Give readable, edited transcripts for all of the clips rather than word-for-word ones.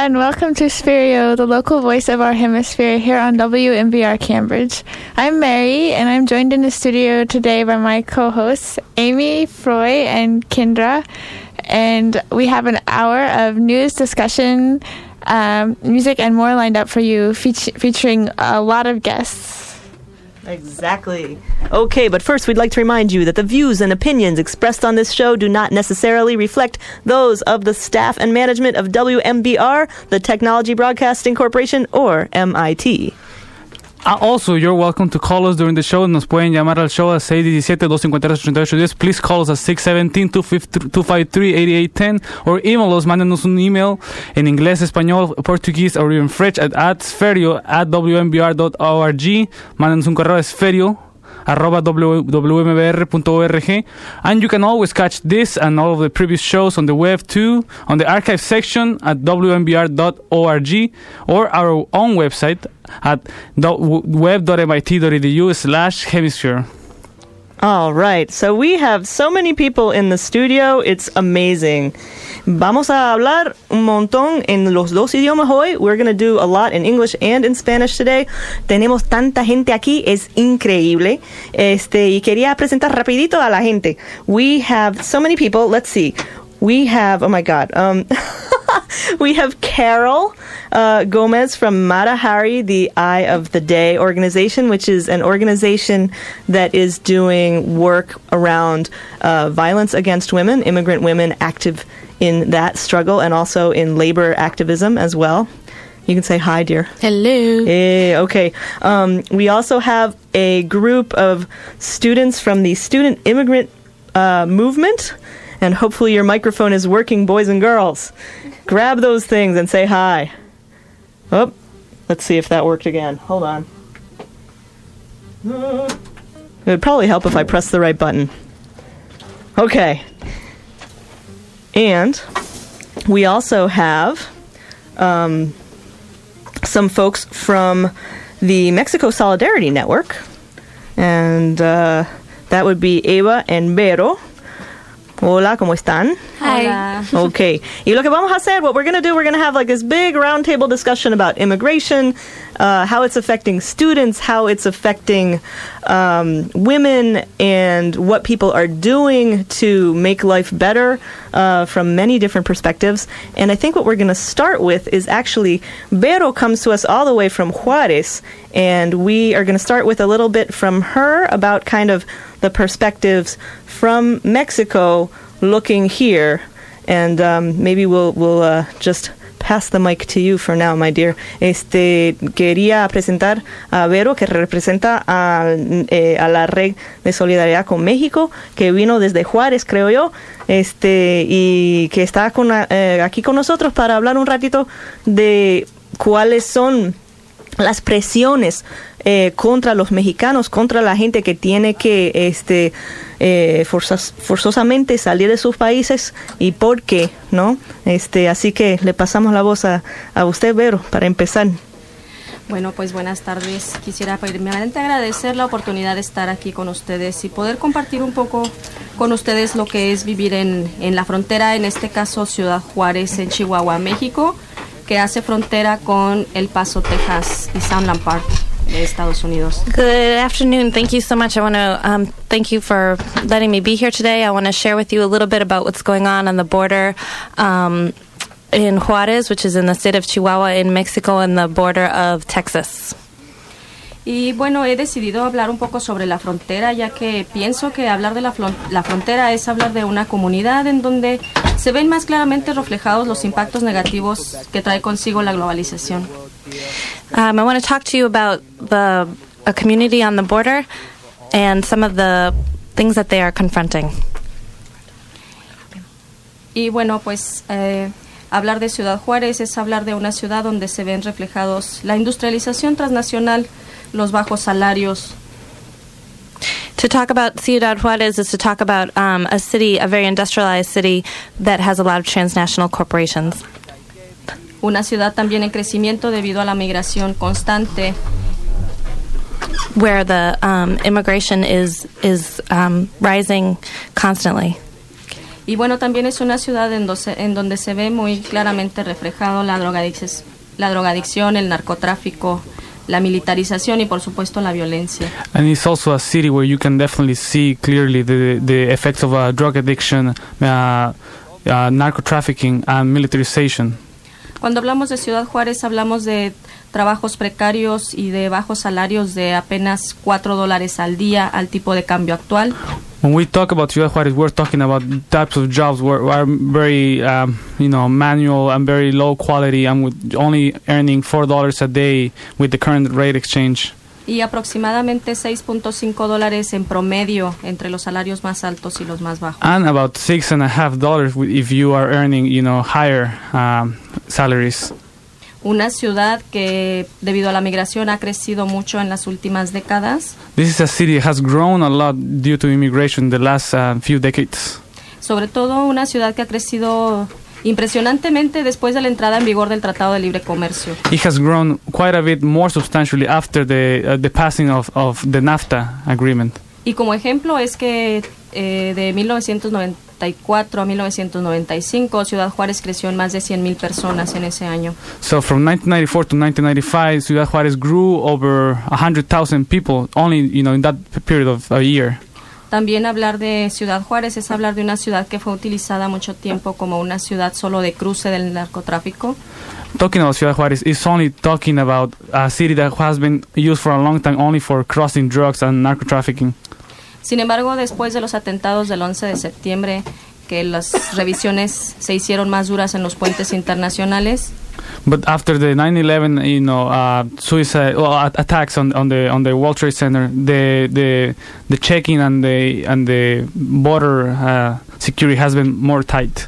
and welcome to Spherio, the local voice of our hemisphere here on WMBR Cambridge. I'm Mary, and I'm joined in the studio today by my co-hosts, Amy, Froy, and Kendra. And we have an hour of news, discussion, music, and more lined up for you, featuring a lot of guests. Exactly. Okay, but first we'd like to remind you that the views and opinions expressed on this show do not necessarily reflect those of the staff and management of WMBR, the Technology Broadcasting Corporation, or MIT. Also, you're welcome to call us during the show. Nos pueden llamar al show a 617-253-8810. Please call us at 617-253-8810 or email us, mándenos un email en inglés, español, portugués or even French at sferio@wmbr.org. Mándenos un correo a sferio@wmbr.org. And you can always catch this and all of the previous shows on the web too, on the archive section at wmbr.org or our own website at web.mit.edu/hemisphere. All right, so we have so many people in the studio, it's amazing. Vamos a hablar un montón en los dos idiomas hoy. We're going to do a lot in English and in Spanish today. Tenemos tanta gente aquí, es increíble. Y quería presentar rapidito a la gente. We have so many people. Let's see. We have, oh my God, we have Carol Gomez from Mata Hari, the Eye of the Day organization, which is an organization that is doing work around violence against women, immigrant women active in that struggle, and also in labor activism as well. You can say hi, dear. Hello. Hey, okay. We also have a group of students from the Student Immigrant Movement, and hopefully your microphone is working, boys and girls. Grab those things and say hi. Oh, let's see if that worked again. Hold on. It would probably help if I press the right button. Okay. And we also have some folks from the Mexico Solidarity Network. And that would be Eva and Vero. Hola, ¿cómo están? Hi. Okay. Y lo que vamos a hacer, what we're going to do, we're going to have like this big roundtable discussion about immigration, how it's affecting students, how it's affecting women, and what people are doing to make life better from many different perspectives. And I think what we're going to start with is actually, Vero comes to us all the way from Juarez, and we are going to start with a little bit from her about kind of the perspectives from Mexico looking here, and maybe we'll just pass the mic to you for now, my dear. Quería presentar a Vero, que representa a la Red de Solidaridad con México, que vino desde Juárez, creo yo, y que está aquí con nosotros para hablar un ratito de cuáles son las presiones contra los mexicanos, contra la gente que tiene que forzosamente salir de sus países y por qué, ¿no? Así que le pasamos la voz a usted, Vero, para empezar. Bueno, pues buenas tardes. Quisiera primeramente agradecer la oportunidad de estar aquí con ustedes y poder compartir un poco con ustedes lo que es vivir en la frontera, en este caso Ciudad Juárez, en Chihuahua, México, que hace frontera con El Paso, Texas y Sunland Park de Estados Unidos. Good afternoon. Thank you so much. I want to thank you for letting me be here today. I want to share with you a little bit about what's going on the border in Juárez, which is in the state of Chihuahua in Mexico, and the border of Texas. Y bueno, he decidido hablar un poco sobre la frontera, ya que pienso que hablar de la frontera es hablar de una comunidad en donde se ven más claramente reflejados los impactos negativos que trae consigo la globalización. I want to talk to you about a community on the border and some of the things that they are confronting. Y bueno, pues hablar de Ciudad Juárez es hablar de una ciudad donde se ven reflejados la industrialización transnacional, los bajos salarios. To talk about Ciudad Juárez is to talk about a city, a very industrialized city that has a lot of transnational corporations. Una ciudad también en crecimiento debido a la migración constante. Where the immigration is rising constantly. Y bueno, también es una ciudad en donde se ve muy claramente reflejado la drogadicción, el narcotráfico, la militarización y por supuesto la violencia. And it's also a city where you can definitely see clearly the effects of drug addiction, narco-trafficking and militarization. Cuando hablamos de Ciudad Juárez, hablamos de trabajos precarios y de bajos salarios de apenas $4 al día al tipo de cambio actual. When we talk about Ciudad Juárez, we're talking about types of jobs where are very, manual and very low quality, and with only earning $4 a day with the current rate exchange. Y aproximadamente $6.5 en promedio entre los salarios más altos y los más bajos. And about $6.50 if you are earning, higher salaries. Una ciudad que debido a la migración ha crecido mucho en las últimas décadas. This is a city that has grown a lot due to immigration the last few decades. Sobre todo una ciudad que ha crecido impresionantemente después de la entrada en vigor del Tratado de Libre Comercio. It has grown quite a bit more substantially after the passing of the NAFTA agreement. Y como ejemplo es que de 1994 a 1995 Ciudad Juárez creció en más de 100,000 personas en ese año. So from 1994 to 1995, Ciudad Juárez grew over 100,000 people only, in that period of a year. También hablar de Ciudad Juárez es hablar de una ciudad que fue utilizada mucho tiempo como una ciudad solo de cruce del narcotráfico. Talking about Ciudad Juárez is only talking about a city that has been used for a long time only for crossing drugs and narco-trafficking. Sin embargo, después de los atentados del 11 de septiembre, que las revisiones se hicieron más duras en los puentes internacionales. But after the 9/11, suicide attacks on the World Trade Center, the checking and the border security has been more tight.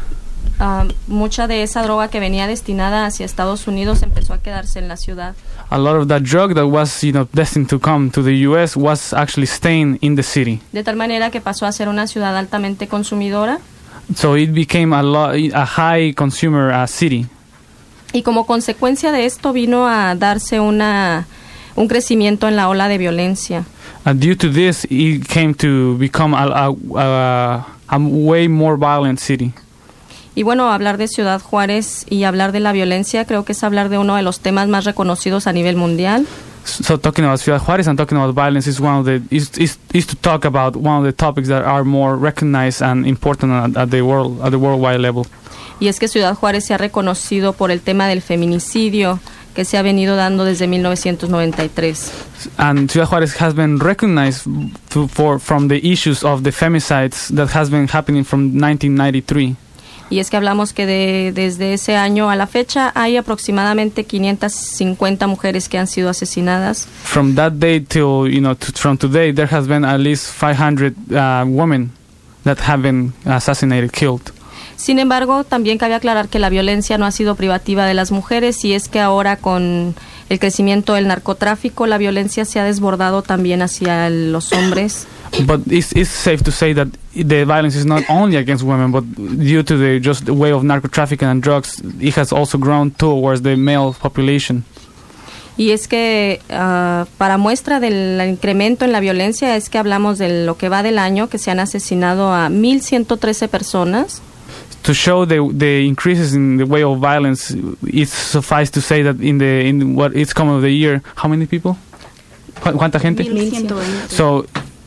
Mucha de esa droga que venía destinada hacia Estados Unidos empezó a quedarse en la ciudad. A lot of that drug that was, destined to come to the U.S. was actually staying in the city. De tal manera que pasó a ser una ciudad altamente consumidora. So it became a high consumer city. Y como consecuencia de esto vino a darse un crecimiento en la ola de violencia. And due to this, it came to become a way more violent city. Y bueno, hablar de Ciudad Juárez y hablar de la violencia creo que es hablar de uno de los temas más reconocidos a nivel mundial. So talking about Ciudad Juárez and talking about violence is to talk about one of the topics that are more recognized and important at the worldwide level. Y es que Ciudad Juárez se ha reconocido por el tema del feminicidio que se ha venido dando desde 1993. And Ciudad Juárez has been recognized from the issues of the femicides that has been happening from 1993. Y es que hablamos que desde ese año a la fecha hay aproximadamente 550 mujeres que han sido asesinadas. From that day till, from today, there has been at least 500 women that have been assassinated, killed. Sin embargo, también cabe aclarar que la violencia no ha sido privativa de las mujeres y es que ahora con el crecimiento del narcotráfico, la violencia se ha desbordado también hacia los hombres. But it's safe to say that the violence is not only against women, but due to the way of narco-trafficking and drugs, it has also grown towards the male population. Y es que para muestra del incremento en la violencia es que hablamos de lo que va del año, que se han asesinado a 1,113 personas. To show the increases in the way of violence, it's suffice to say that in what it's come of the year, how many people? ¿Cuánta gente? 1,120. So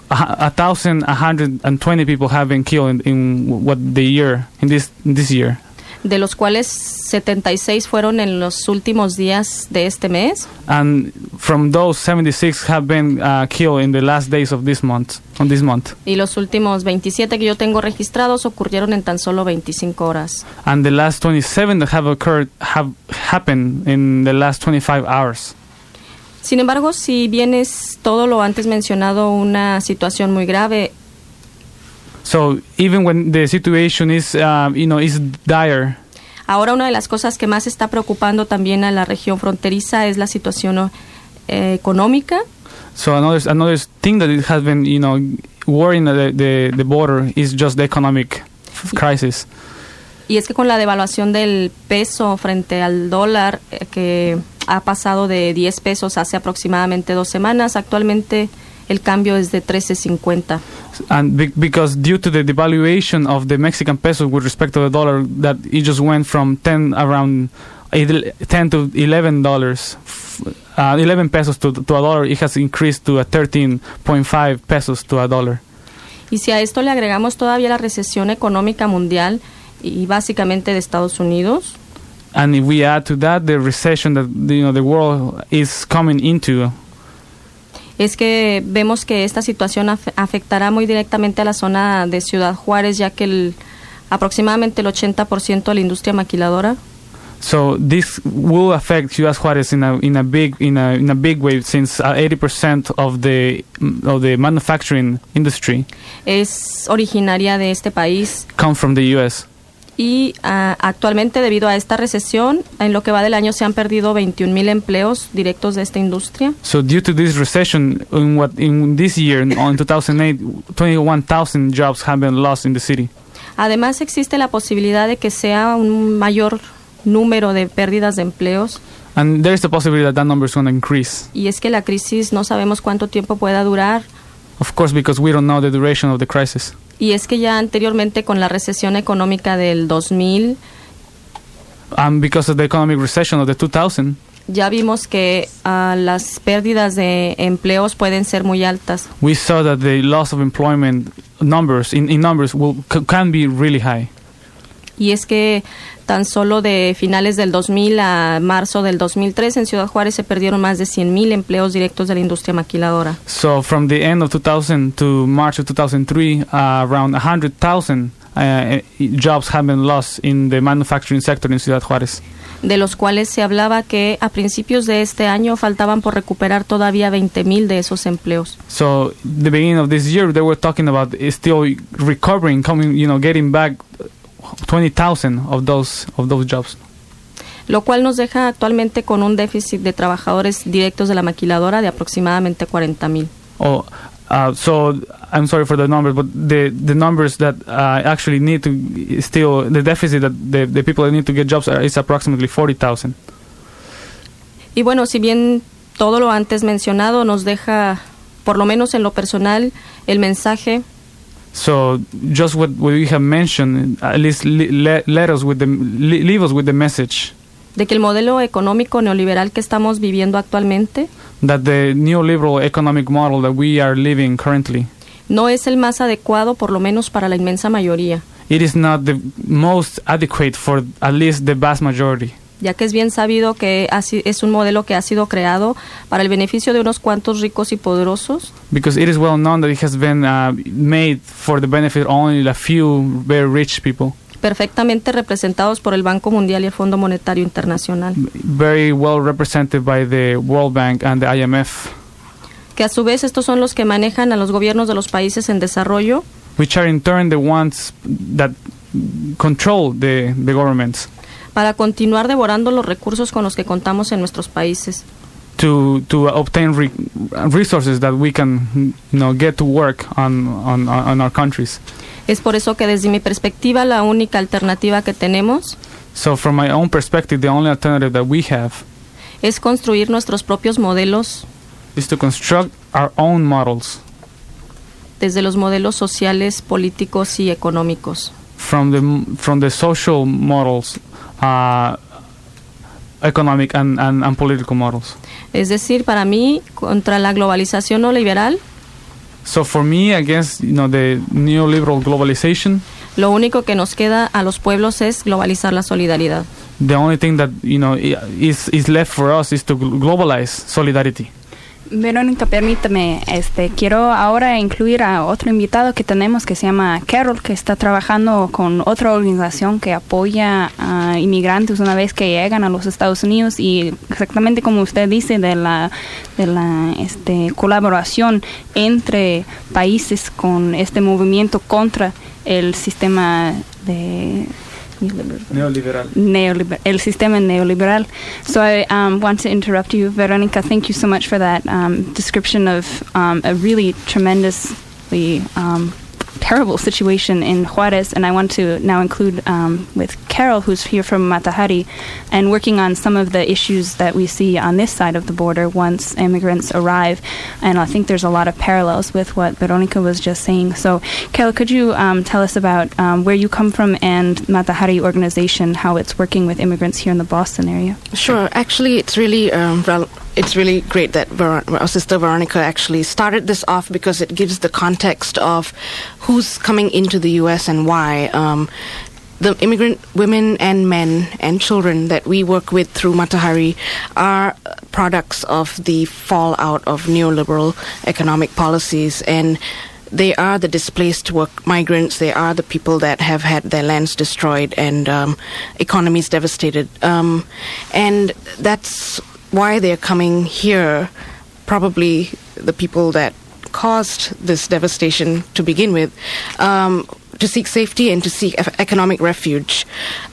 1,120 people have been killed in what the year in this year. De los cuales 76 fueron en los últimos días de este mes. And from those, 76 have been killed in the last days of this month. Y los últimos 27 que yo tengo registrados ocurrieron en tan solo 25 horas. And the last 27 that have happened in the last 25 hours. Sin embargo, si bien es todo lo antes mencionado una situación muy grave. So even when the situation is, is dire. Ahora una de las cosas que más está preocupando también a la región fronteriza es la situación económica. So another thing that it has been, worrying the border is just the economic crisis. Y es que con la devaluación del peso frente al dólar, que ha pasado de 10 pesos hace aproximadamente 2 semanas, actualmente el cambio es de 13.50. And because due to the devaluation of the Mexican peso with respect to the dollar, that it just went from around $10 to $11, 11 pesos to a dollar, it has increased to a 13.5 pesos to a dollar. Y si a esto le agregamos todavía la recesión económica mundial y básicamente de Estados Unidos, And if we add to that the recession that the world is coming into, es que vemos que esta situación afectará muy directamente a la zona de Ciudad Juárez, ya que aproximadamente el 80% de la industria maquiladora. So this will affect Ciudad Juárez in a big way, since 80% of the manufacturing industry es originaria de este país. Come from the U.S. Y actualmente, debido a esta recesión, en lo que va del año se han perdido 21,000 empleos directos de esta industria. So due to this recession, in this year, in 2008, 21,000 jobs have been lost in the city. Además, existe la posibilidad de que sea un mayor número de pérdidas de empleos. And there is the possibility that number is going to increase. Y es que la crisis no sabemos cuánto tiempo pueda durar. Of course, because we don't know the duration of the crisis. Y es que ya anteriormente, con la recesión económica del 2000, because of the economic recession of the 2000, ya vimos que las pérdidas de empleos pueden ser muy altas. We saw that the loss of employment numbers can be really high. Y es que tan solo de finales del 2000 a marzo del 2003 en Ciudad Juárez se perdieron más de 100,000 empleos directos de la industria maquiladora. So from the end of 2000 to March of 2003, around 100,000 jobs have been lost in the manufacturing sector in Ciudad Juárez. De los cuales se hablaba que a principios de este año faltaban por recuperar todavía 20,000 de esos empleos. So the beginning of this year, they were talking about still recovering, getting back 20,000 of those jobs. Lo cual nos deja actualmente con un déficit de trabajadores directos de la maquiladora de aproximadamente 40,000. So I'm sorry for the numbers, but the numbers that actually need to still, the deficit that the people that need to get jobs is approximately 40,000. Y bueno, si bien todo lo antes mencionado nos deja, por lo menos en lo personal, el mensaje. So just what we have mentioned, at least leave us with the message de que el modelo económico neoliberal que estamos viviendo actualmente, that the neoliberal economic model that we are living currently, no es el más adecuado, por lo menos para la inmensa mayoría. It is not the most adequate for at least the vast majority. Ya que es bien sabido que es un modelo que ha sido creado para el beneficio de unos cuantos ricos y poderosos. Because it is well known that it has been made for the benefit only a few very rich people. Perfectamente representados por el Banco Mundial y el Fondo Monetario Internacional. Very well represented by the World Bank and the IMF. Que a su vez estos son los que manejan a los gobiernos de los países en desarrollo. Which are in turn the ones that control the governments. Para continuar devorando los recursos con los que contamos en nuestros países. To obtain resources that we can get to work on our countries. Es por eso que desde mi perspectiva la única alternativa que tenemos, so from my own perspective, the only alternative that we have, es construir nuestros propios modelos, is to construct our own models, desde los modelos sociales, políticos y económicos. From the social models, economic and political models. Es decir, para mí, contra la globalización no liberal, so for me, against the neoliberal globalization, lo único que nos queda a los pueblos es globalizar la solidaridad. The only thing that is left for us is to globalize solidarity. Verónica, permítame, quiero ahora incluir a otro invitado que tenemos que se llama Carol, que está trabajando con otra organización que apoya a inmigrantes una vez que llegan a los Estados Unidos, y exactamente como usted dice de la colaboración entre países con este movimiento contra el sistema de el sistema neoliberal. So I want to interrupt you, Veronica. Thank you so much for that description of a really tremendously terrible situation in Juarez, and I want to now include with Carol, who's here from Matahari, and working on some of the issues that we see on this side of the border once immigrants arrive. And I think there's a lot of parallels with what Veronica was just saying. So, Carol, could you tell us about where you come from and Matahari organization, how it's working with immigrants here in the Boston area? Sure. Actually, it's really great that our sister Veronica actually started this off, because it gives the context of who's coming into the U.S. and why. The immigrant women and men and children that we work with through Matahari are products of the fallout of neoliberal economic policies, and they are the displaced work migrants. They are the people that have had their lands destroyed and economies devastated. And that's why they're coming here, probably the people that caused this devastation to begin with, to seek safety and to seek economic refuge.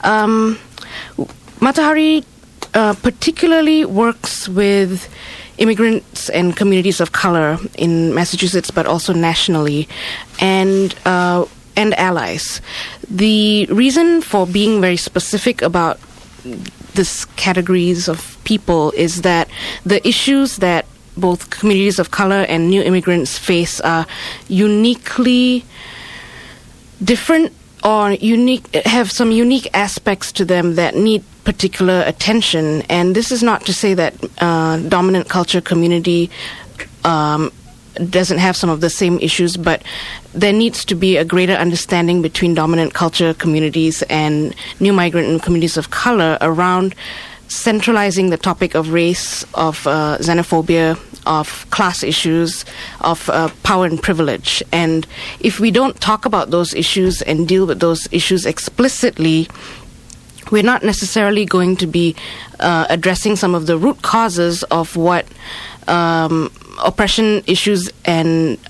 Matahari particularly works with immigrants and communities of color in Massachusetts, but also nationally, and allies. The reason for being very specific about this categories of people is that the issues that both communities of color and new immigrants face are uniquely different, or have some unique aspects to them that need particular attention. And this is not to say that dominant culture community doesn't have some of the same issues, but there needs to be a greater understanding between dominant culture communities and new migrant and communities of color around centralizing the topic of race, of xenophobia, of class issues, of power and privilege. And if we don't talk about those issues and deal with those issues explicitly, we're not necessarily going to be addressing some of the root causes of what oppression issues and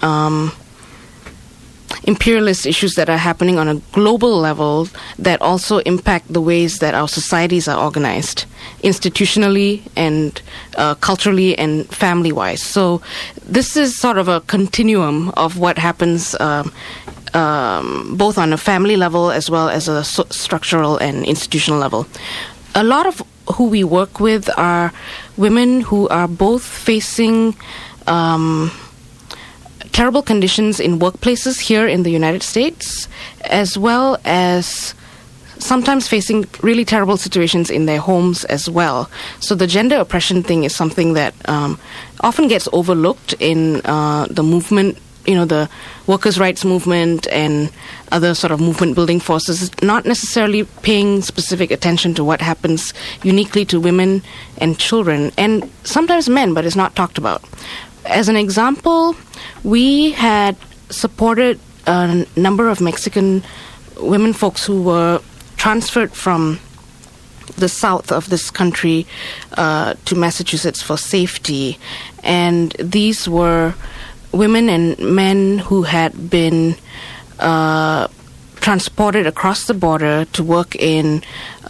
imperialist issues that are happening on a global level that also impact the ways that our societies are organized, institutionally and culturally and family-wise. So this is sort of a continuum of what happens both on a family level as well as a structural and institutional level. A lot of who we work with are women who are both facing terrible conditions in workplaces here in the United States, as well as sometimes facing really terrible situations in their homes as well. So the gender oppression thing is something that often gets overlooked in the movement, the workers' rights movement and other sort of movement building forces, not necessarily paying specific attention to what happens uniquely to women and children, and sometimes men, but it's not talked about. As an example, we had supported a number of Mexican women folks who were transferred from the south of this country to Massachusetts for safety. And these were women and men who had been transported across the border to work in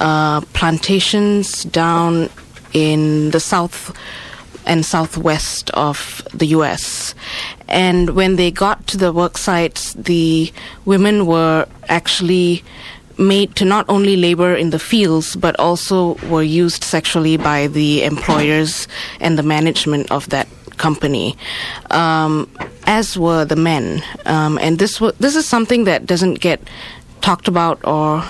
plantations down in the south and southwest of the U.S. And when they got to the work sites, the women were actually made to not only labor in the fields, but also were used sexually by the employers and the management of that company, as were the men. And this is something that doesn't get talked about, or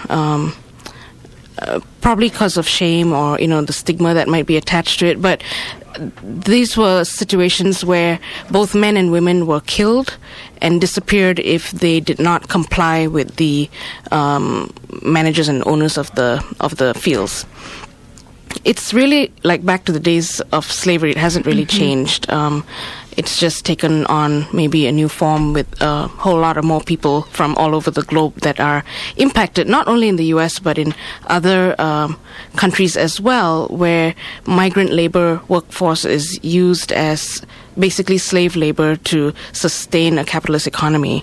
probably because of shame or the stigma that might be attached to it. But these were situations where both men and women were killed and disappeared if they did not comply with the managers and owners of the fields. It's really like back to the days of slavery. It hasn't really changed. It's just taken on maybe a new form with a whole lot of more people from all over the globe that are impacted, not only in the U.S., but in other countries as well, where migrant labor workforce is used as basically slave labor to sustain a capitalist economy.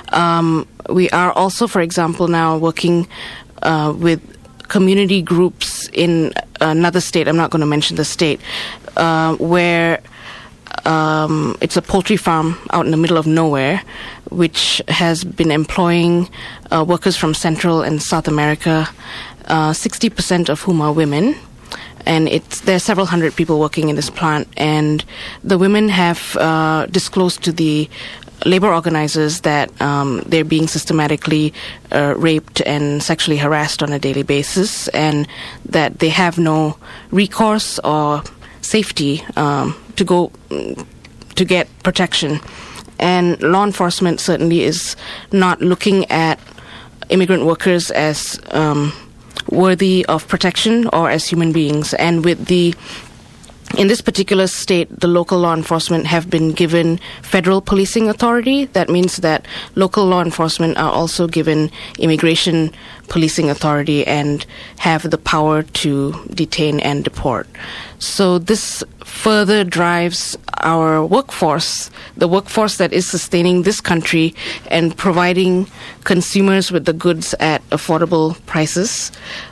We are also, for example, now working with community groups in another state, I'm not going to mention the state, where it's a poultry farm out in the middle of nowhere, which has been employing workers from Central and South America, 60% of whom are women. And there are several hundred people working in this plant. And the women have disclosed to the labor organizers that they're being systematically raped and sexually harassed on a daily basis, and that they have no recourse or safety to get protection. And law enforcement certainly is not looking at immigrant workers as worthy of protection or as human beings. And in this particular state, the local law enforcement have been given federal policing authority. That means that local law enforcement are also given immigration policing authority and have the power to detain and deport. So this further drives our workforce, the workforce that is sustaining this country and providing consumers with the goods at affordable prices,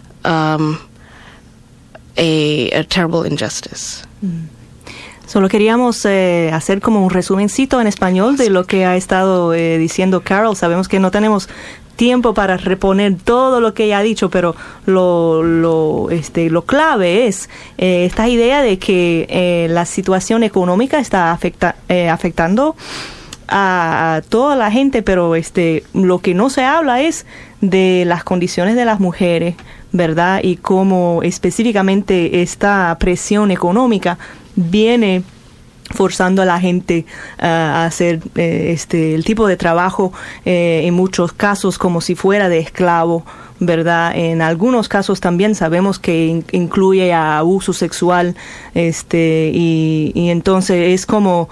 a terrible injustice. Solo queríamos hacer como un resumencito en español de lo que ha estado diciendo Carol. Sabemos que no tenemos tiempo para reponer todo lo que ella ha dicho, pero lo clave es esta idea de que la situación económica está afectando a toda la gente, pero lo que no se habla es de las condiciones de las mujeres, ¿verdad? Y cómo específicamente esta presión económica viene forzando a la gente a hacer el tipo de trabajo en muchos casos como si fuera de esclavo, ¿verdad? En algunos casos también sabemos que incluye a abuso sexual, y entonces es como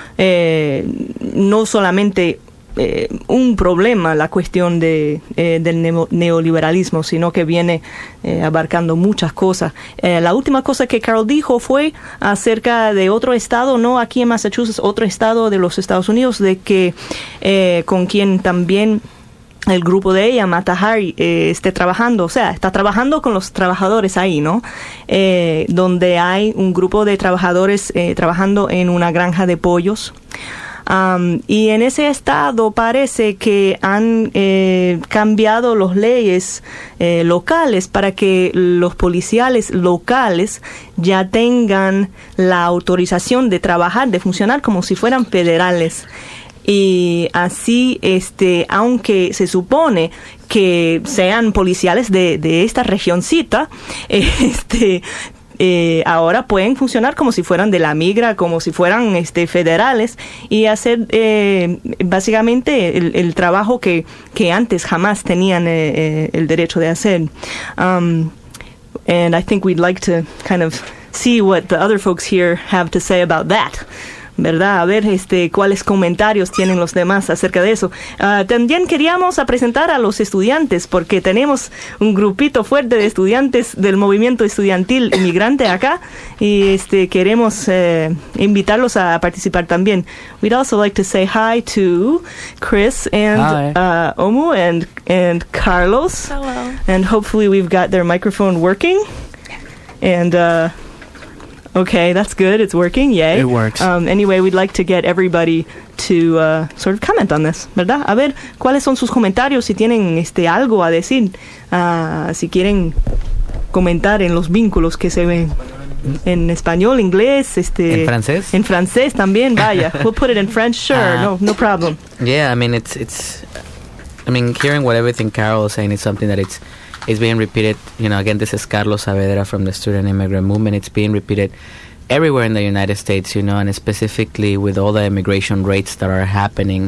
no solamente un problema la cuestión del neoliberalismo, sino que viene abarcando muchas cosas. La última cosa que Carol dijo fue acerca de otro estado, no aquí en Massachusetts, otro estado de los Estados Unidos, de que con quien también el grupo de ella, Mata Hari, está trabajando con los trabajadores ahí, ¿no? Donde hay un grupo de trabajadores trabajando en una granja de pollos. Y en ese estado parece que han cambiado las leyes locales para que los policiales locales ya tengan la autorización de trabajar, de funcionar como si fueran federales. Y así, aunque se supone que sean policiales de esta regioncita, ahora pueden funcionar como si fueran de la migra, como si fueran federales, y hacer básicamente el trabajo que antes jamás tenían el derecho de hacer. And I think we'd like to kind of see what the other folks here have to say about that, ¿verdad? A ver cuáles comentarios tienen los demás acerca de eso. También queríamos presentar a los estudiantes, porque tenemos un grupito fuerte de estudiantes del movimiento estudiantil inmigrante acá, y queremos invitarlos a participar también. We'd also like to say hi to Chris and Omu and Carlos. Hello. And hopefully we've got their microphone working. And okay, that's good. It's working. Yay. It works. Anyway, we'd like to get everybody to sort of comment on this, ¿verdad? A ver, ¿cuáles son sus comentarios? Si tienen algo a decir, si quieren comentar en los vínculos que se ven en español, inglés, ¿En francés? En francés también, vaya. We'll put it in French, sure. No problem. Yeah, I mean, hearing what everything Carol is saying is something that it's being repeated. Again, this is Carlos Saavedra from the Student Immigrant Movement. It's being repeated everywhere in the United States, and specifically with all the immigration rates that are happening.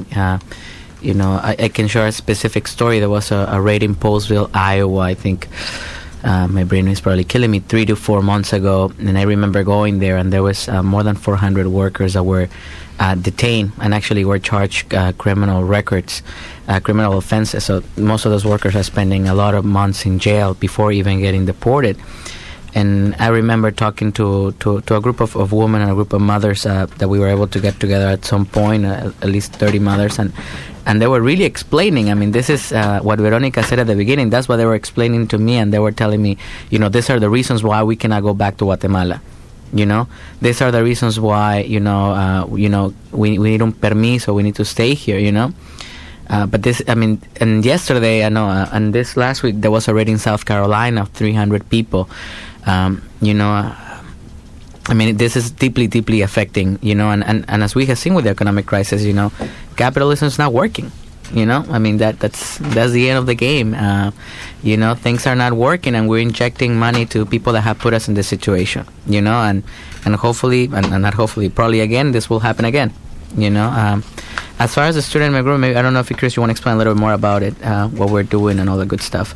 I can share a specific story. There was a raid in Postville, Iowa, I think. My brain is probably killing me, 3 to 4 months ago. And I remember going there, and there was more than 400 workers that were detained and actually were charged criminal records, criminal offenses. So most of those workers are spending a lot of months in jail before even getting deported. And I remember talking to a group of women and a group of mothers that we were able to get together at some point, at least 30 mothers, and they were really explaining. I mean, this is what Veronica said at the beginning. That's what they were explaining to me, and they were telling me, these are the reasons why we cannot go back to Guatemala. You know, these are the reasons why we need un permiso, we need to stay here. You know, but this, I mean, and yesterday I know, and this last week there was a raid in South Carolina of 300 people. You know. I mean, this is deeply, deeply affecting, you know, and as we have seen with the economic crisis, you know, capitalism is not working, you know. I mean, that's the end of the game. You know, things are not working, and we're injecting money to people that have put us in this situation, you know, and hopefully, and not hopefully, probably again, this will happen again, you know. As far as the student immigrant, maybe, I don't know if Chris, you want to explain a little bit more about it, what we're doing and all the good stuff.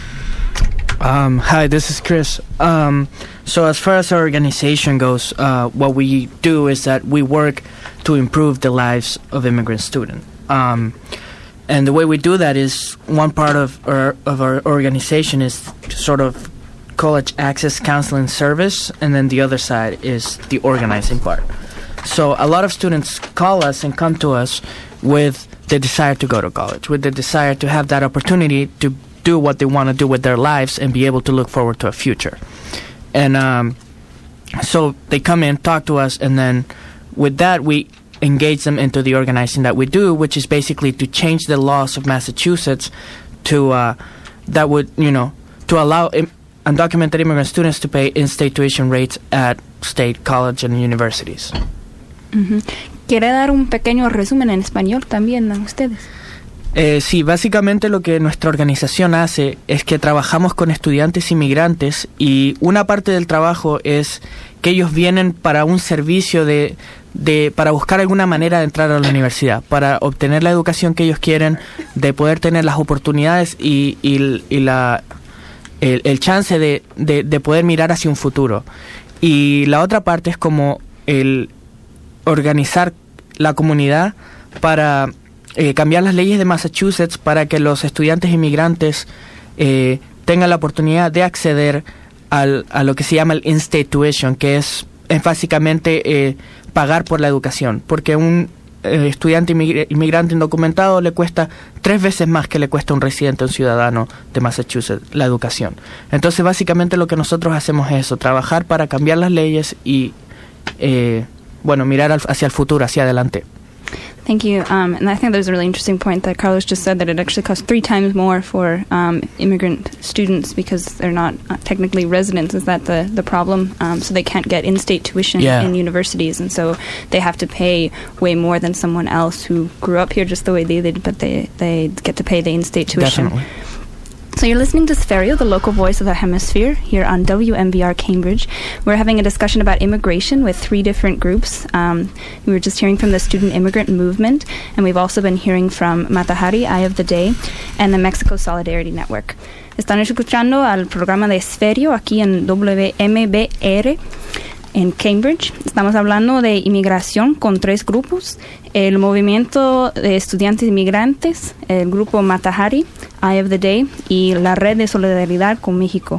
Hi, this is Chris. So as far as our organization goes, what we do is that we work to improve the lives of immigrant students. And the way we do that is one part of our organization is sort of college access counseling service, and then the other side is the organizing part. So a lot of students call us and come to us with the desire to go to college, with the desire to have that opportunity to do what they want to do with their lives and be able to look forward to a future. And so they come in, talk to us, and then with that we engage them into the organizing that we do, which is basically to change the laws of Massachusetts to that would, you know, to allow undocumented immigrant students to pay in-state tuition rates at state college and universities. Uh-huh. ¿Quiere dar un pequeño resumen en español también a ustedes? Sí, básicamente lo que nuestra organización hace es que trabajamos con estudiantes inmigrantes, y una parte del trabajo es que ellos vienen para un servicio para buscar alguna manera de entrar a la universidad, para obtener la educación que ellos quieren, de poder tener las oportunidades y el chance de poder mirar hacia un futuro. Y la otra parte es como el organizar la comunidad para cambiar las leyes de Massachusetts para que los estudiantes inmigrantes tengan la oportunidad de acceder a lo que se llama el in-state tuition, que es básicamente pagar por la educación, porque un estudiante inmigrante indocumentado le cuesta 3 veces más que le cuesta un residente, un ciudadano de Massachusetts, la educación. Entonces básicamente lo que nosotros hacemos es eso, trabajar para cambiar las leyes y mirar hacia el futuro, hacia adelante. Thank you. And I think there's a really interesting point that Carlos just said, that it actually costs 3 times more for immigrant students because they're not technically residents. Is that the problem? So they can't get in-state tuition in universities, and so they have to pay way more than someone else who grew up here just the way they did, but they get to pay the in-state tuition. Definitely. So you're listening to Sferio, the local voice of the hemisphere, here on WMBR Cambridge. We're having a discussion about immigration with 3 different groups. We were just hearing from the Student Immigrant Movement, and we've also been hearing from Mata Hari, Eye of the Day, and the Mexico Solidarity Network. Están escuchando al programa de Sferio aquí en WMBR en Cambridge. Estamos hablando de inmigración con 3 grupos: el movimiento de estudiantes inmigrantes, el grupo Mata Hari, Eye of the Day, y la red de solidaridad con México.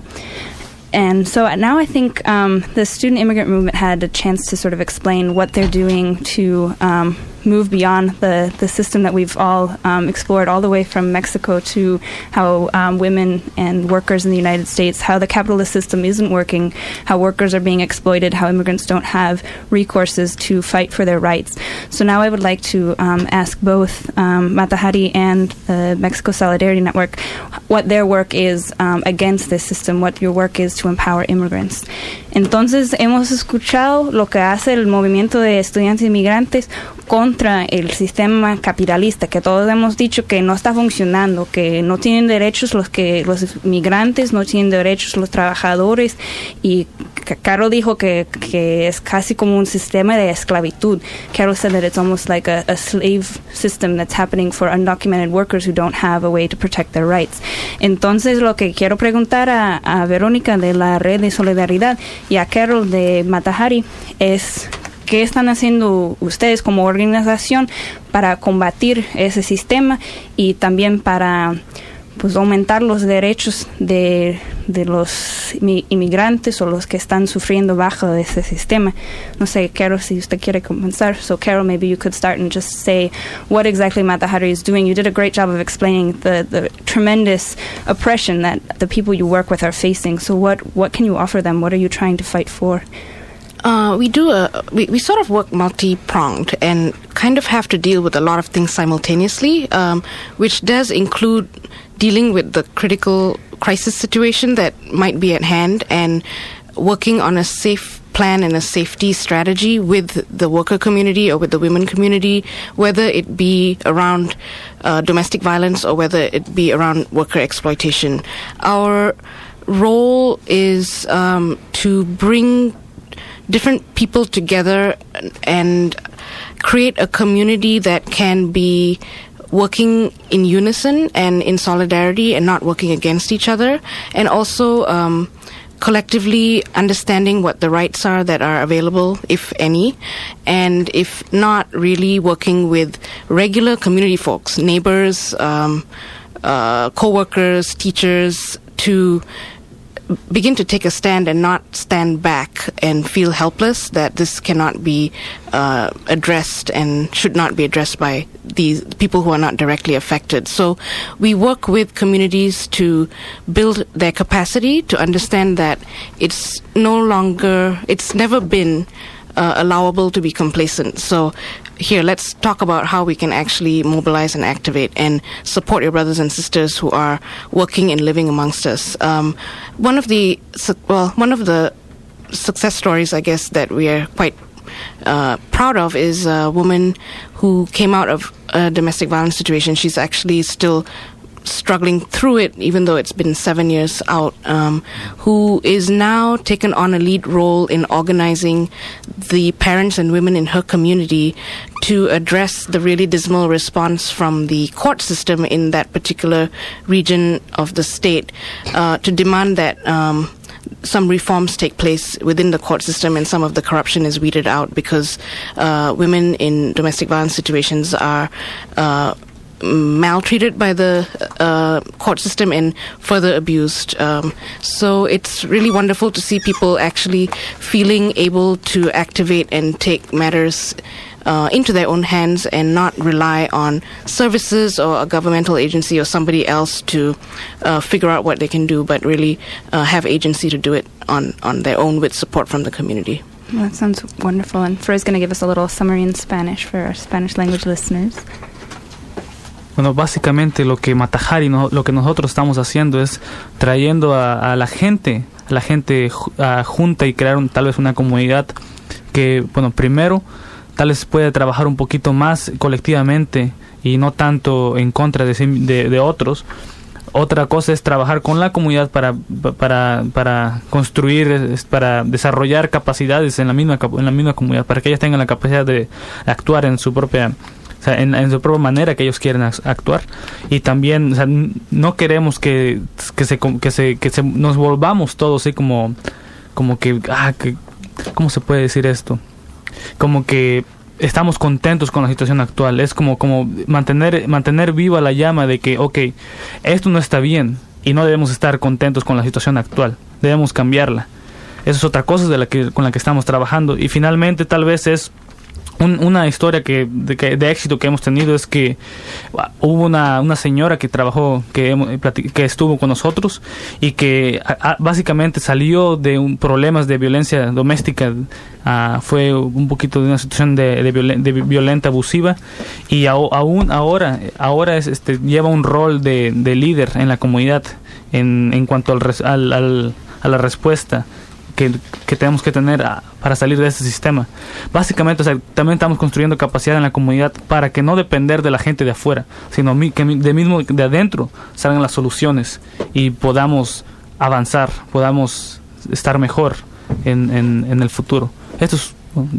And so now I think the Student Immigrant Movement had a chance to sort of explain what they're doing to move beyond the system that we've all explored, all the way from Mexico to how women and workers in the United States, how the capitalist system isn't working, how workers are being exploited, how immigrants don't have recourses to fight for their rights. So now I would like to ask both Mata Hari and the Mexico Solidarity Network what their work is against this system, what your work is to empower immigrants. Entonces, hemos escuchado lo que hace el movimiento de estudiantes inmigrantes contra el sistema capitalista, que todos hemos dicho que no está funcionando, que no tienen derechos los inmigrantes, no tienen derechos los trabajadores, y Carol dijo que es casi como un sistema de esclavitud. Carol said that it's almost like a slave system that's happening for undocumented workers who don't have a way to protect their rights. Entonces, lo que quiero preguntar a Verónica de la Red de Solidaridad y a Carol de Mata Hari es: ¿qué están haciendo ustedes como organización para combatir ese sistema y también para aumentar los derechos de los inmigrantes o los que están sufriendo bajo ese sistema? No sé, Carol, si usted quiere comenzar. So, Carol, maybe you could start and just say what exactly Mata Hari is doing. You did a great job of explaining the tremendous oppression that the people you work with are facing. So what can you offer them? What are you trying to fight for? We sort of work multi-pronged and kind of have to deal with a lot of things simultaneously, which does include dealing with the critical crisis situation that might be at hand and working on a safe plan and a safety strategy with the worker community or with the women community, whether it be around domestic violence or whether it be around worker exploitation. Our role is to bring different people together and create a community that can be working in unison and in solidarity and not working against each other, and also collectively understanding what the rights are that are available, if any, and if not, really working with regular community folks, neighbors, co-workers, teachers, to begin to take a stand and not stand back and feel helpless that this cannot be addressed and should not be addressed by these people who are not directly affected. So we work with communities to build their capacity to understand that it's never been allowable to be complacent. So here, let's talk about how we can actually mobilize and activate and support your brothers and sisters who are working and living amongst us. One of the success stories, I guess, that we are quite proud of is a woman who came out of a domestic violence situation. She's actually still struggling through it, even though it's been 7 years out, who is now taken on a lead role in organizing the parents and women in her community to address the really dismal response from the court system in that particular region of the state, to demand that some reforms take place within the court system and some of the corruption is weeded out, because women in domestic violence situations are maltreated by the court system and further abused. So it's really wonderful to see people actually feeling able to activate and take matters into their own hands and not rely on services or a governmental agency or somebody else to figure out what they can do, but really have agency to do it on their own with support from the community. Well, that sounds wonderful. And Froy's going to give us a little summary in Spanish for our Spanish language listeners. Bueno, básicamente lo que Matajari, lo que nosotros estamos haciendo es trayendo a la gente junta y crear tal vez una comunidad que, bueno, primero tal vez puede trabajar un poquito más colectivamente y no tanto en contra de otros. Otra cosa es trabajar con la comunidad para construir, para desarrollar capacidades en la misma comunidad, para que ellas tengan la capacidad de actuar en su propia, o sea, en su propia manera que ellos quieren actuar. Y también, o sea, no queremos que nos volvamos todos así como que ¿cómo se puede decir esto? Como que estamos contentos con la situación actual. Es como mantener viva la llama de que, okay, esto no está bien y no debemos estar contentos con la situación actual, debemos cambiarla. Eso es otra cosa con la que estamos trabajando. Y finalmente tal vez es una historia de éxito que hemos tenido, es que hubo una señora que trabajó, que estuvo con nosotros y que básicamente salió de problemas de violencia doméstica. Fue un poquito de una situación de violenta abusiva, y aún ahora lleva un rol de líder en la comunidad en cuanto a la respuesta que tenemos que tener para salir de este sistema. Básicamente, o sea, también estamos construyendo capacidad en la comunidad para que no depender de la gente de afuera, sino que de adentro salgan las soluciones y podamos avanzar, podamos estar mejor en el futuro. Esto es,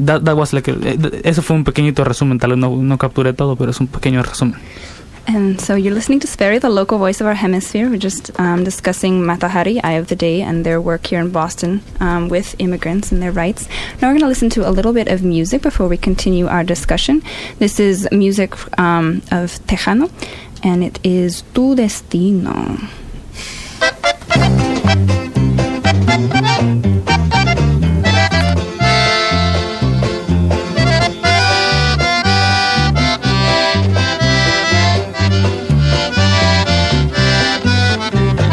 eso fue un pequeñito resumen, tal vez no capturé todo, pero es un pequeño resumen. And so you're listening to Sperry, the local voice of our hemisphere. We're just discussing Matajari, Eye of the Day, and their work here in Boston with immigrants and their rights. Now we're going to listen to a little bit of music before we continue our discussion. This is music of Tejano, and it is Tu Destino.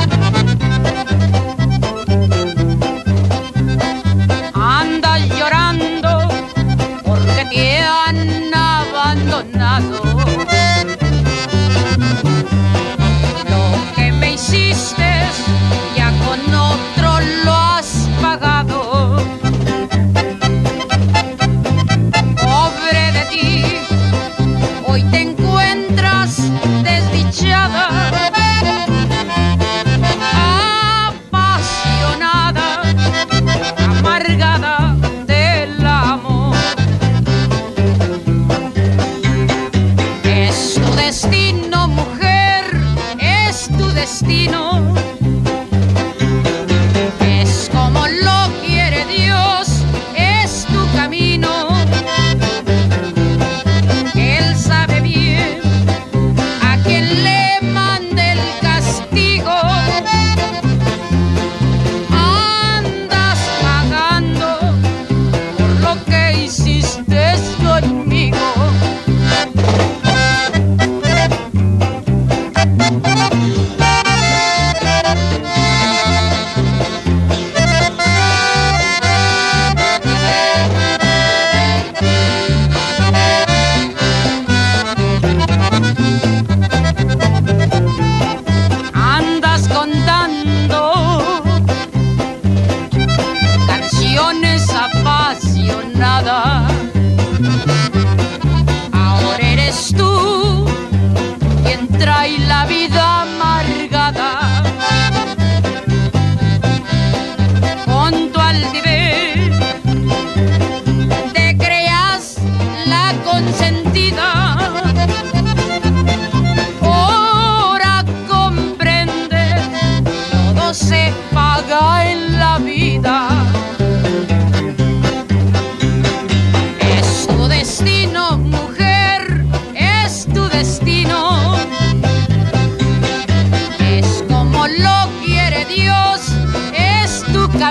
Anda llorando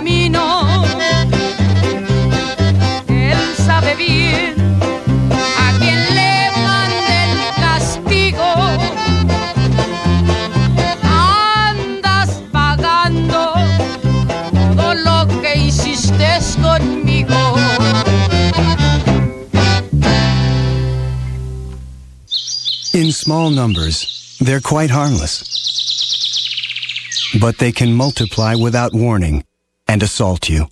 camino. Él sabe bien a quien le mande el castigo. Andas pagando todo lo que hiciste conmigo. In small numbers, they're quite harmless. But they can multiply without warning and assault you.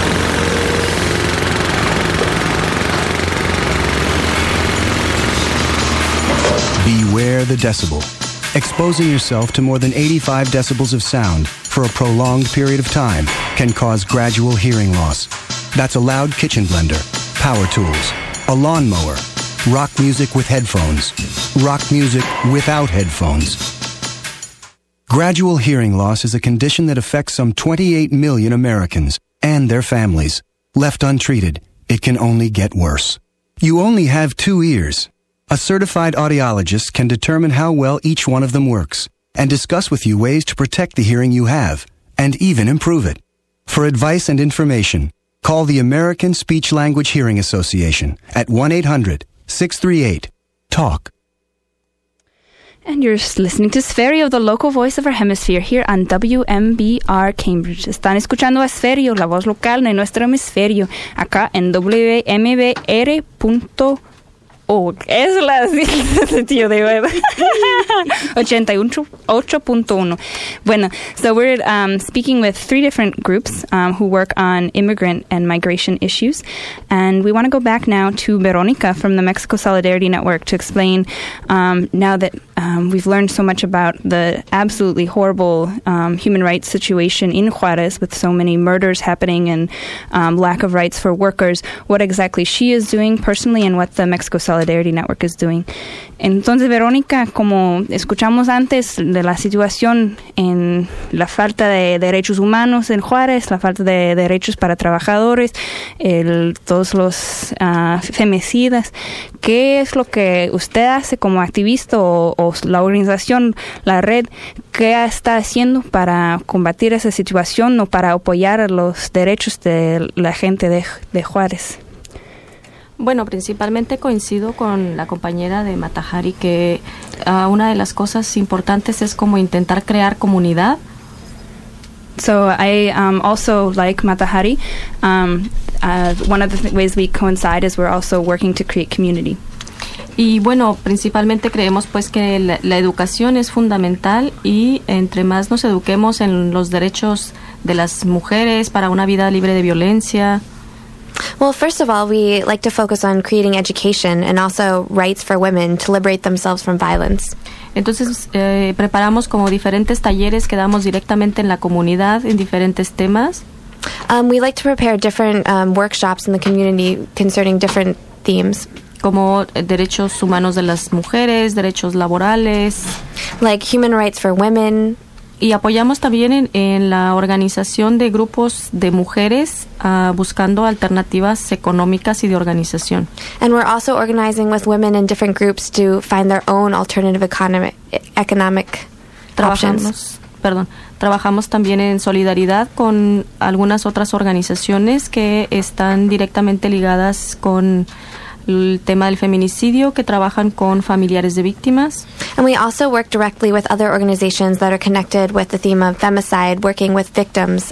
Beware the decibel. Exposing yourself to more than 85 decibels of sound for a prolonged period of time can cause gradual hearing loss. That's a loud kitchen blender, power tools, a lawnmower, rock music with headphones, rock music without headphones. Gradual hearing loss is a condition that affects some 28 million Americans and their families. Left untreated, it can only get worse. You only have 2 ears. A certified audiologist can determine how well each one of them works and discuss with you ways to protect the hearing you have and even improve it. For advice and information, call the American Speech Language Hearing Association at 1-800-638-TALK. And you're listening to Sferio, the local voice of our hemisphere, here on WMBR Cambridge. Están escuchando a Sferio, la voz local de nuestro hemisferio, acá en WMBR.org. Es la tío de 88.1. Bueno, so we're speaking with 3 different groups who work on immigrant and migration issues. And we want to go back now to Veronica from the Mexico Solidarity Network to explain, now that we've learned so much about the absolutely horrible human rights situation in Juarez with so many murders happening and lack of rights for workers, what exactly she is doing personally and what the Mexico Solidarity Network is doing. Entonces, Verónica, como escuchamos antes de la situación en la falta de derechos humanos en Juárez, la falta de derechos para trabajadores, todos los femicidas, ¿qué es lo que usted hace como activista o la organización, la red, qué está haciendo para combatir esa situación o para apoyar los derechos de la gente de Juárez? Bueno, principalmente coincido con la compañera de Matajari que una de las cosas importantes es como intentar crear comunidad. So I also like Matajari. One of the ways we coincide is we're also working to create community. Y bueno, principalmente creemos pues que la educación es fundamental y entre más nos eduquemos en los derechos de las mujeres para una vida libre de violencia. Well, first of all, we like to focus on creating education and also rights for women to liberate themselves from violence. Entonces, preparamos como diferentes talleres que damos directamente en la comunidad en diferentes temas. We like to prepare different workshops in the community concerning different themes. Como derechos humanos de las mujeres, derechos laborales. Like human rights for women. Y apoyamos también en la organización de grupos de mujeres buscando alternativas económicas y de organización. And we're also organizing with women in different groups to find their own alternative economic options. Trabajamos también en solidaridad con algunas otras organizaciones que están directamente ligadas con el tema del feminicidio, que trabajan con familiares de víctimas. And we also work directly with other organizations that are connected with the theme of femicide, working with families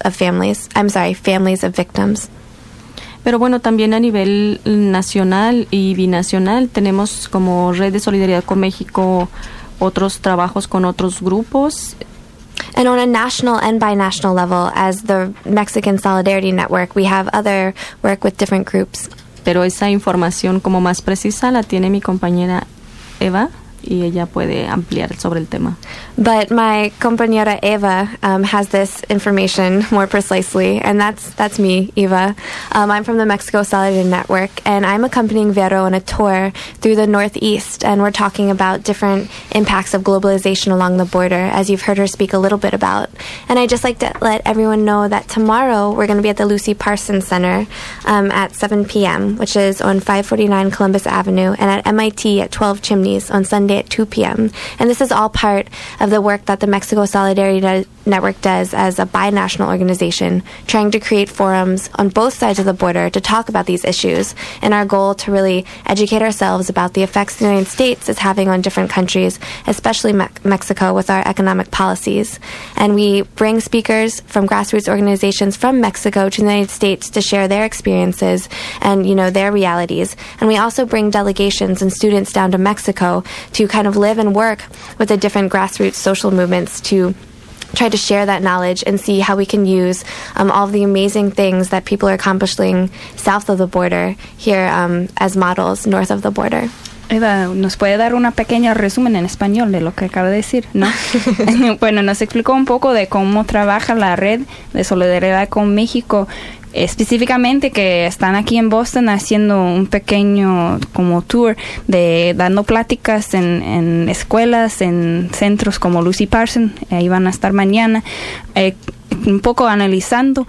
of victims. Pero bueno, también a nivel nacional y binacional tenemos como Red de Solidaridad con México otros trabajos con otros grupos. And on a national and binational level, as the Mexican Solidarity Network, we have other work with different groups. Pero esa información como más precisa la tiene mi compañera Eva y ella puede ampliar sobre el tema. But my compañera Eva has this information more precisely, and that's me, Eva. I'm from the Mexico Solidarity Network, and I'm accompanying Vero on a tour through the Northeast, and we're talking about different impacts of globalization along the border, as you've heard her speak a little bit about. And I'd just like to let everyone know that tomorrow we're going to be at the Lucy Parsons Center at 7 p.m., which is on 549 Columbus Avenue, and at MIT at 12 Chimneys on Sunday at 2 p.m. And this is all part of the work that the Mexico Solidarity Network does as a binational organization, trying to create forums on both sides of the border to talk about these issues, and our goal to really educate ourselves about the effects the United States is having on different countries, especially Mexico, with our economic policies. And we bring speakers from grassroots organizations from Mexico to the United States to share their experiences and, their realities. And we also bring delegations and students down to Mexico to kind of live and work with the different grassroots social movements to try to share that knowledge and see how we can use all of the amazing things that people are accomplishing south of the border here as models north of the border. Eva, ¿nos puede dar una pequeña resumen en español de lo que acaba de decir? ¿No? Bueno, nos explicó un poco de cómo trabaja la red de solidaridad con México, específicamente que están aquí en Boston haciendo un pequeño como tour de dando pláticas en escuelas, en centros como Lucy Parsons, ahí van a estar mañana, un poco analizando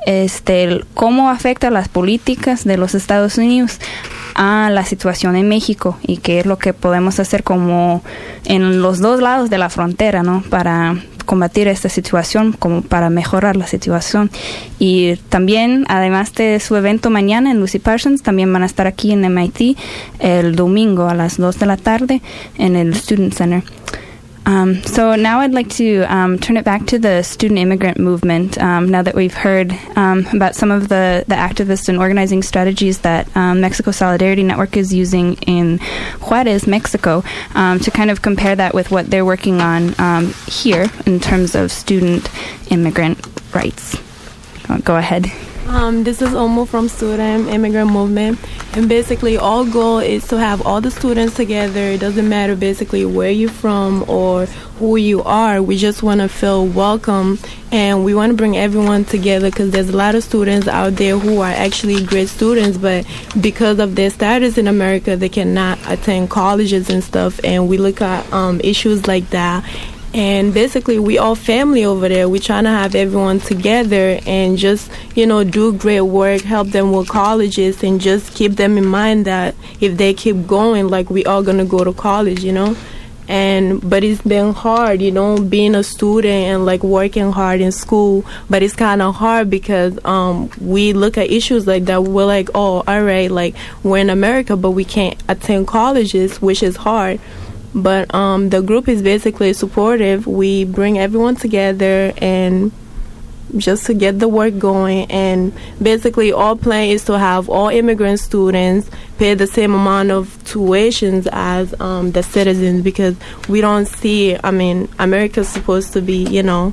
cómo afecta las políticas de los Estados Unidos a la situación en México y qué es lo que podemos hacer como en los dos lados de la frontera, ¿no? Para combatir esta situación, como para mejorar la situación. Y también, además de su evento mañana en Lucy Parsons, también van a estar aquí en MIT el domingo a las 2 de la tarde en el Student Center. So now I'd like to turn it back to the student immigrant movement, now that we've heard about some of the activist and organizing strategies that Mexico Solidarity Network is using in Juarez, Mexico, to kind of compare that with what they're working on here in terms of student immigrant rights. Go ahead. This is Omo from Student Immigrant Movement, and basically our goal is to have all the students together. It doesn't matter basically where you're from or who you are. We just want to feel welcome, and we want to bring everyone together because there's a lot of students out there who are actually great students, but because of their status in America, they cannot attend colleges and stuff, and we look at issues like that. And basically, we all family over there. We're trying to have everyone together and just, do great work, help them with colleges, and just keep them in mind that if they keep going, like, we all going to go to college, But it's been hard, being a student and, like, working hard in school. But it's kind of hard because we look at issues like that. We're like, oh, all right, like, we're in America, but we can't attend colleges, which is hard. But the group is basically supportive. We bring everyone together and just to get the work going. And basically our plan is to have all immigrant students pay the same amount of tuitions as the citizens, because we don't see, America's supposed to be,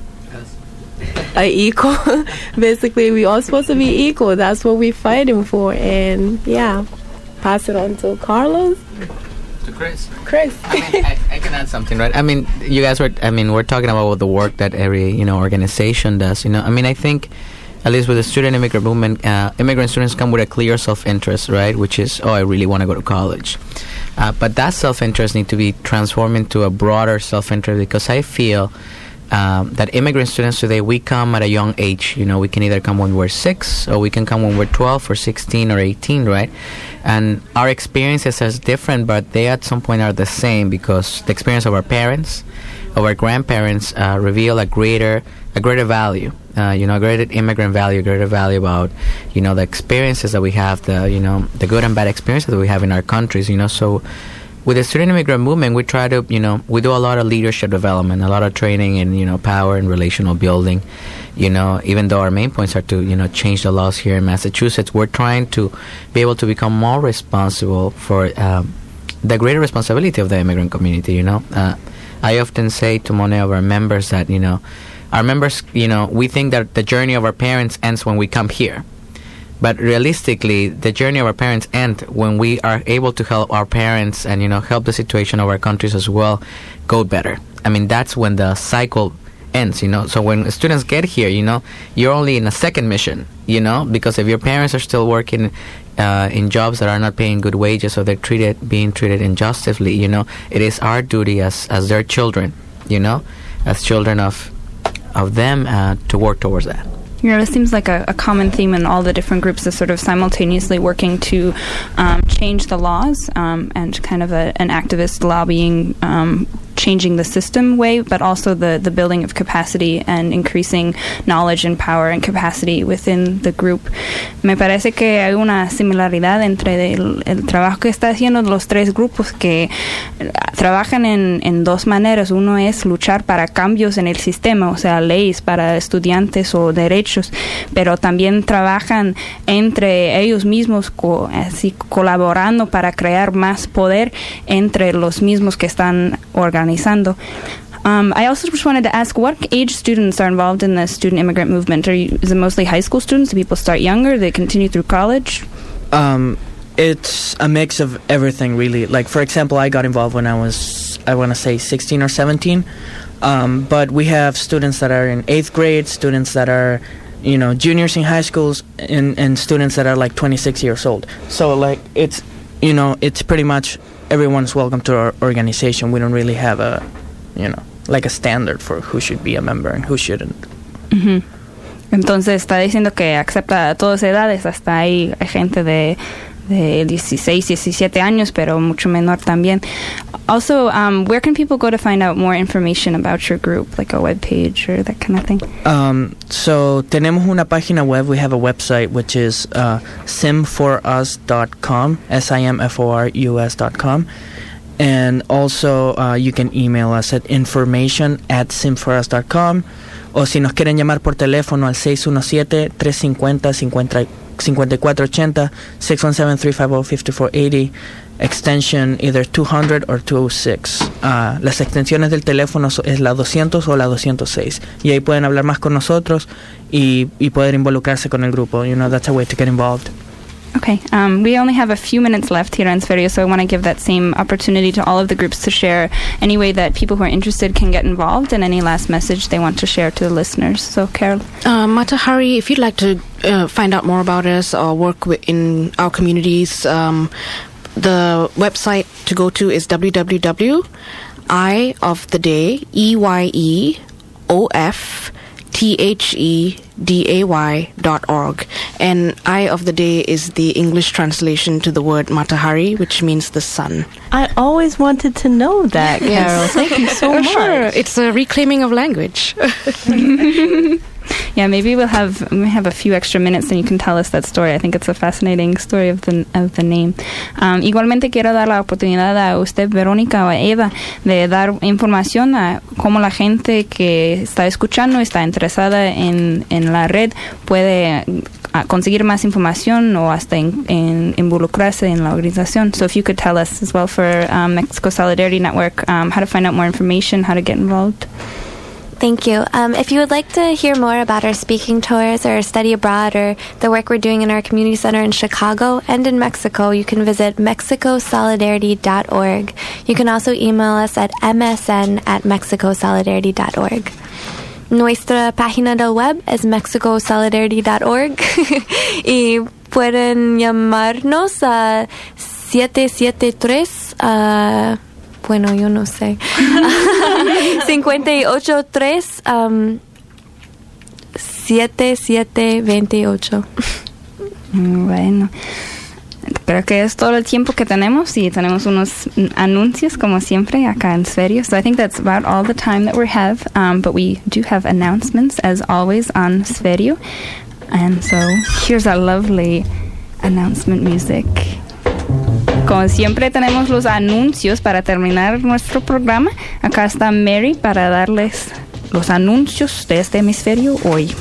equal. Basically, we all supposed to be equal. That's what we're fighting for. And yeah, pass it on to Carlos. To Chris. I can add something, right? You guys we're talking about the work that every, organization does, I think, at least with the student immigrant movement, immigrant students come with a clear self-interest, right? Which is, I really want to go to college. But that self-interest needs to be transformed into a broader self-interest, because I feel that immigrant students today, we come at a young age. We can either come when we're 6, or we can come when we're 12 or 16 or 18, right? And our experiences are different, but they at some point are the same, because the experience of our parents, of our grandparents, reveal a greater value, a greater immigrant value, a greater value about, the experiences that we have, the good and bad experiences that we have in our countries, So with the student immigrant movement, we try to, we do a lot of leadership development, a lot of training in, power and relational building. Even though our main points are to, change the laws here in Massachusetts, we're trying to be able to become more responsible for the greater responsibility of the immigrant community, I often say to many of our members that, our members, we think that the journey of our parents ends when we come here. But realistically, the journey of our parents ends when we are able to help our parents and, help the situation of our countries as well go better. That's when the cycle ends, So when students get here, you're only in a second mission, because if your parents are still working in jobs that are not paying good wages, or they're being treated injustly, it is our duty as their children, as children of them to work towards that. It seems like a common theme in all the different groups is sort of simultaneously working to change the laws and kind of an activist lobbying changing the system way, but also the building of capacity and increasing knowledge and power and capacity within the group. Me parece que hay una similaridad entre el trabajo que está haciendo los tres grupos, que trabajan en dos maneras. Uno es luchar para cambios en el sistema, o sea, leyes para estudiantes o derechos, pero también trabajan entre ellos mismos, así colaborando para crear más poder entre los mismos que están organizando. I also just wanted to ask, what age students are involved in the student immigrant movement? Is it mostly high school students? Do people start younger? Do they continue through college? It's a mix of everything, really. Like, for example, I got involved when I was, I want to say, 16 or 17. But we have students that are in 8th grade, students that are, juniors in high schools, and students that are like 26 years old. So, like, it's pretty much everyone's welcome to our organization. We don't really have a, like a standard for who should be a member and who shouldn't. Mm-hmm. Entonces está diciendo que acepta a todas edades, hasta hay gente de 16, 17 años, pero mucho menor también. Also, where can people go to find out more information about your group, like a web page or that kind of thing? So tenemos una página web. We have a website which is simforus.com, simforus.com. And also you can email us at information@simforus.com, o si nos quieren llamar por teléfono al 617-350-5480, 617-350-5480, extension either 200 or 206. Las extensiones del teléfono es la 200 o la 206, y ahí pueden hablar más con nosotros y poder involucrarse con el grupo. That's a way to get involved. Okay, we only have a few minutes left here on Sferio, so I want to give that same opportunity to all of the groups to share any way that people who are interested can get involved and any last message they want to share to the listeners. So, Carol? Mata Hari, if you'd like to find out more about us or work in our communities, the website to go to is www.ioftheday.org. And Eye of the Day is the English translation to the word Matahari, which means the sun. I always wanted to know that, Carol. Yes. Thank you so much. Sure. It's a reclaiming of language. Yeah, maybe we have a few extra minutes and you can tell us that story. I think it's a fascinating story of the name. Igualmente quiero dar la oportunidad a usted, Verónica, o a Eva, de dar información a cómo la gente que está escuchando, está interesada en la red, puede conseguir más información o hasta involucrarse en la organización. So if you could tell us as well for Mexico Solidarity Network, how to find out more information, how to get involved. Thank you. If you would like to hear more about our speaking tours or study abroad or the work we're doing in our community center in Chicago and in Mexico, you can visit mexicosolidarity.org. You can also email us at msn@mexicosolidarity.org. Nuestra página del web es mexicosolidarity.org y pueden llamarnos a 773 bueno, yo no sé. 583 7728. Bueno, creo que es todo el tiempo que tenemos y tenemos unos anuncios como siempre acá en Sferio. So I think that's about all the time that we have, but we do have announcements as always on Sferio. And so here's our lovely announcement music. Como siempre tenemos los anuncios para terminar nuestro programa. Acá está Mary para darles los anuncios de este hemisferio hoy.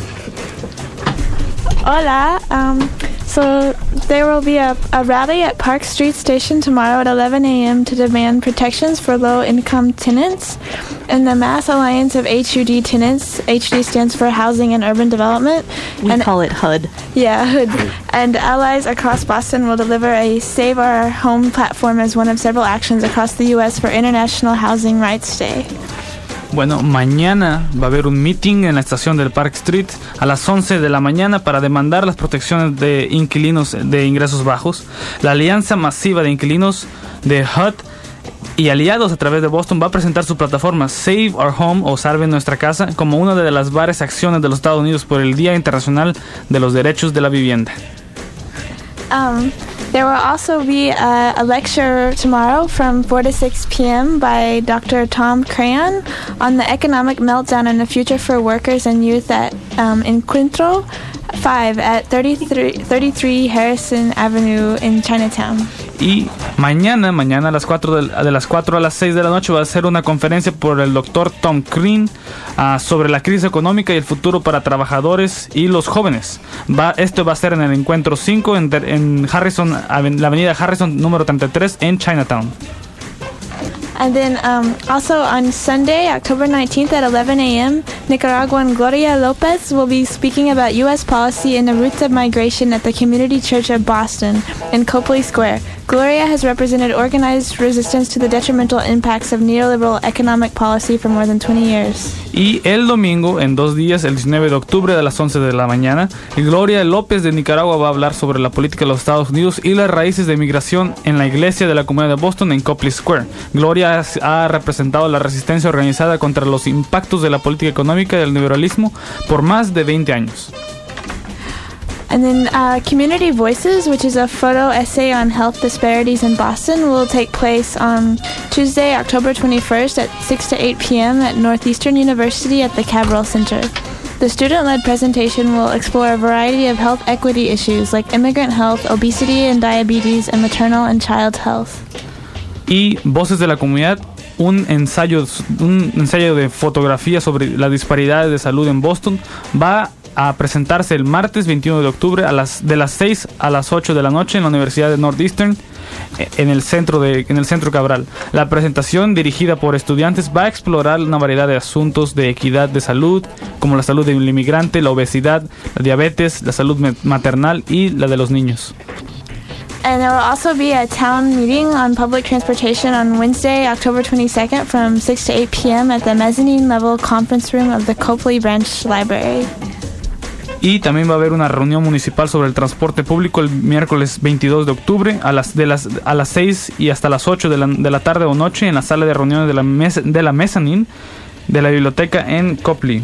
Hola. So there will be a rally at Park Street Station tomorrow at 11 a.m. to demand protections for low-income tenants. And the Mass Alliance of HUD Tenants, HUD stands for Housing and Urban Development. We call it HUD. Yeah, HUD. And allies across Boston will deliver a Save Our Home platform as one of several actions across the U.S. for International Housing Rights Day. Bueno, mañana va a haber un meeting en la estación del Park Street a las 11 de la mañana para demandar las protecciones de inquilinos de ingresos bajos. La Alianza Masiva de Inquilinos de HUD y aliados a través de Boston va a presentar su plataforma Save Our Home o Salve Nuestra Casa como una de las varias acciones de los Estados Unidos por el Día Internacional de los Derechos de la Vivienda. There will also be a lecture tomorrow from 4 to 6 p.m. by Dr. Tom Crayon on the economic meltdown and the future for workers and youth at Encuentro 5 at 33 Harrison Avenue in Chinatown. Y mañana a las 4 de las 4 a las 6 de la noche va a ser una conferencia por el doctor Tom Crayon sobre la crisis económica y el futuro para trabajadores y los jóvenes. Esto va a ser en el Encuentro 5 en Harrison, la avenida Harrison número 33 en Chinatown. And then also on Sunday, October 19th at 11 a.m., Nicaraguan Gloria Lopez will be speaking about U.S. policy and the roots of migration at the Community Church of Boston in Copley Square. Gloria has represented organized resistance to the detrimental impacts of neoliberal economic policy for more than 20 years. Y el domingo, en 2 días, el 19 de octubre a las 11 de la mañana, Gloria López de Nicaragua va a hablar sobre la política de los Estados Unidos y las raíces de migración en la iglesia de la comunidad de Boston en Copley Square. Gloria ha representado la resistencia organizada contra los impactos de la política económica y del neoliberalismo por más de 20 años. And then Community Voices, which is a photo essay on health disparities in Boston, will take place on Tuesday, October 21st at 6 to 8 p.m. at Northeastern University at the Cabral Center. The student-led presentation will explore a variety of health equity issues like immigrant health, obesity and diabetes, and maternal and child health. Y Voces de la Comunidad, un ensayo de fotografía sobre las disparidades de salud en Boston, va a presentarse el martes 21 de octubre de las 6 a las 8 de la noche en la Universidad de Northeastern en el centro Cabral. La presentación, dirigida por estudiantes, va a explorar una variedad de asuntos de equidad de salud, como la salud del inmigrante, la obesidad, la diabetes, la salud maternal y la de los niños. And there will also be a town meeting on public transportation on Wednesday, October 22nd from 6 to 8 p.m. at the mezzanine level conference room of the Copley Branch Library. Y también va a haber una reunión municipal sobre el transporte público el miércoles 22 de octubre a las 6 y hasta las 8 de la tarde o noche en la sala de reuniones de la mezzanine de la biblioteca en Copley.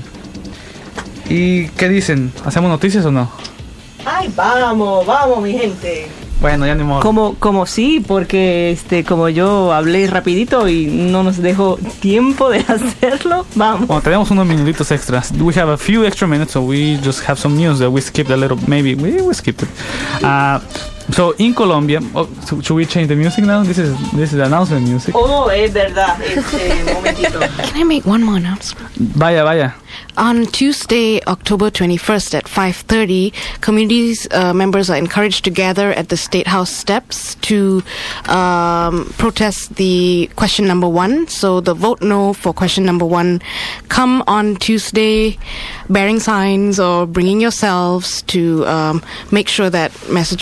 ¿Y qué dicen? ¿Hacemos noticias o no? Ay, vamos, mi gente. Bueno, ya ni modo. Como sí, porque como yo hablé rapidito y no nos dejó tiempo de hacerlo, vamos. Bueno, tenemos unos minutitos extras. We have a few extra minutes, so we just have some news that we skipped a little. Maybe we skipped it. So in Colombia, should we change the music now? This is announcement music. Oh, es verdad. Momentito. Can I make one more announcement? Vaya. On Tuesday, October 21st at 5:30, communities members are encouraged to gather at the State House steps to protest the question number 1. So the vote no for question number 1. Come on Tuesday bearing signs or bringing yourselves to make sure that message